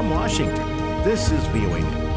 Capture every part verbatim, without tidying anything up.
From Washington, this is V O A News.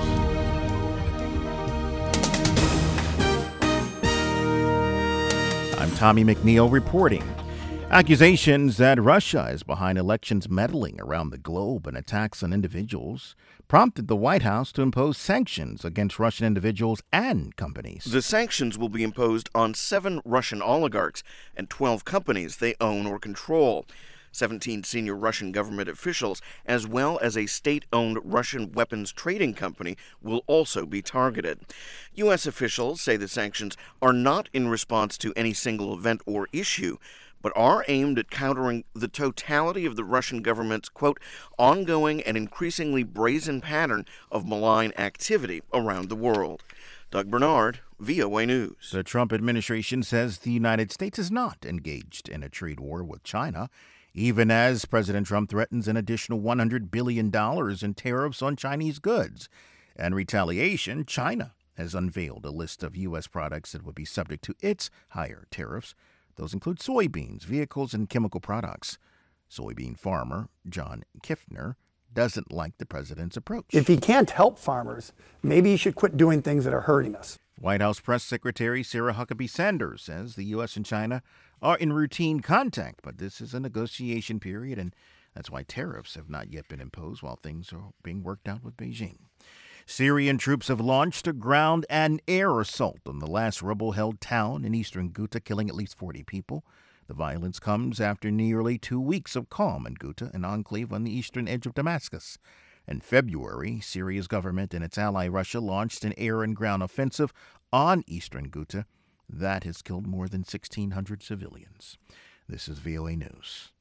I'm Tommy McNeil reporting. Accusations that Russia is behind elections meddling around the globe and attacks on individuals prompted the White House to impose sanctions against Russian individuals and companies. The sanctions will be imposed on seven Russian oligarchs and twelve companies they own or control. seventeen senior Russian government officials, as well as a state-owned Russian weapons trading company, will also be targeted. U S officials say the sanctions are not in response to any single event or issue, but are aimed at countering the totality of the Russian government's, quote, ongoing and increasingly brazen pattern of malign activity around the world. Doug Bernard, V O A News. The Trump administration says the United States is not engaged in a trade war with China, even as President Trump threatens an additional one hundred billion dollars in tariffs on Chinese goods. In retaliation, China has unveiled a list of U S products that would be subject to its higher tariffs. Those include soybeans, vehicles, and chemical products. Soybean farmer John Kiffner doesn't like the president's approach. If he can't help farmers, maybe he should quit doing things that are hurting us. White House Press Secretary Sarah Huckabee Sanders says the U S and China are in routine contact, but this is a negotiation period, and that's why tariffs have not yet been imposed while things are being worked out with Beijing. Syrian troops have launched a ground and air assault on the last rebel-held town in eastern Ghouta, killing at least forty people. The violence comes after nearly two weeks of calm in Ghouta, an enclave on the eastern edge of Damascus. In February, Syria's government and its ally Russia launched an air and ground offensive on eastern Ghouta that has killed more than sixteen hundred civilians. This is V O A News.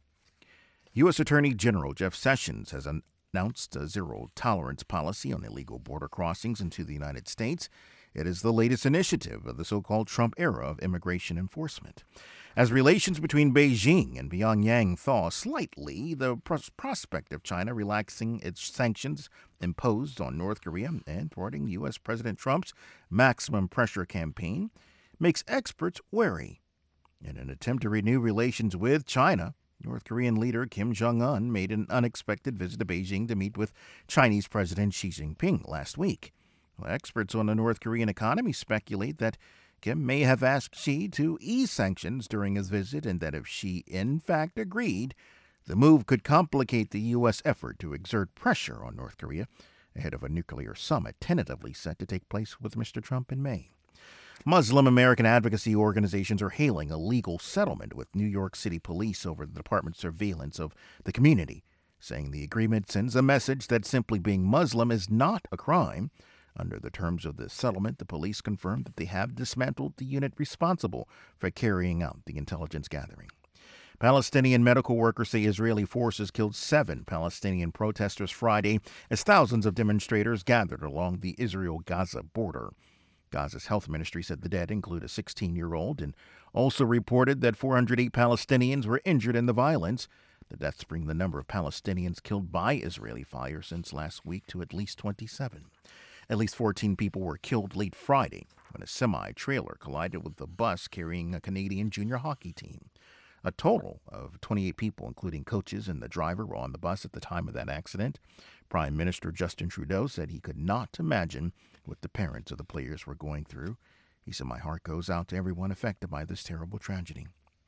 U S Attorney General Jeff Sessions has announced a zero-tolerance policy on illegal border crossings into the United States. It is the latest initiative of the so-called Trump era of immigration enforcement. As relations between Beijing and Pyongyang thaw slightly, the pros- prospect of China relaxing its sanctions imposed on North Korea and thwarting U S. President Trump's maximum pressure campaign makes experts wary. In an attempt to renew relations with China, North Korean leader Kim Jong-un made an unexpected visit to Beijing to meet with Chinese President Xi Jinping last week. Well, experts on the North Korean economy speculate that Kim may have asked Xi to ease sanctions during his visit, and that if Xi in fact agreed, the move could complicate the U S effort to exert pressure on North Korea ahead of a nuclear summit tentatively set to take place with Mister Trump in May. Muslim American advocacy organizations are hailing a legal settlement with New York City police over the department's surveillance of the community, saying the agreement sends a message that simply being Muslim is not a crime. Under the terms of the settlement, the police confirmed that they have dismantled the unit responsible for carrying out the intelligence gathering. Palestinian medical workers say Israeli forces killed seven Palestinian protesters Friday as thousands of demonstrators gathered along the Israel-Gaza border. Gaza's health ministry said the dead include a sixteen-year-old and also reported that four hundred eight Palestinians were injured in the violence. The deaths bring the number of Palestinians killed by Israeli fire since last week to at least twenty-seven. At least fourteen people were killed late Friday when a semi-trailer collided with a bus carrying a Canadian junior hockey team. A total of twenty-eight people, including coaches and the driver, were on the bus at the time of that accident. Prime Minister Justin Trudeau said he could not imagine what the parents of the players were going through. He said, "My heart goes out to everyone affected by this terrible tragedy."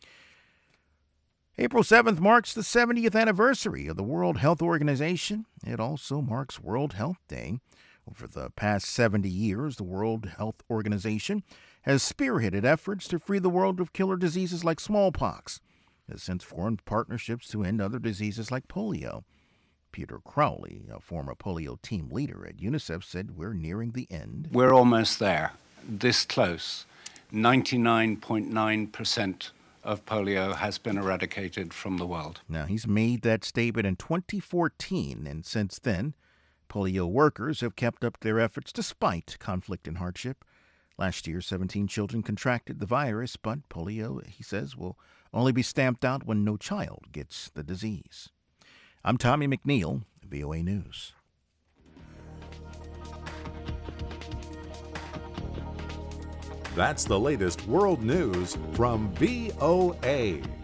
April seventh marks the seventieth anniversary of the World Health Organization. It also marks World Health Day. Over the past seventy years, the World Health Organization has spearheaded efforts to free the world of killer diseases like smallpox. It has since formed partnerships to end other diseases like polio. Peter Crowley, a former polio team leader at UNICEF, said we're nearing the end. We're almost there, this close. ninety-nine point nine percent of polio has been eradicated from the world. Now, he's made that statement in twenty fourteen, and since then, polio workers have kept up their efforts despite conflict and hardship. Last year, seventeen children contracted the virus, but polio, he says, will only be stamped out when no child gets the disease. I'm Tommy McNeil, V O A News. That's the latest world news from V O A.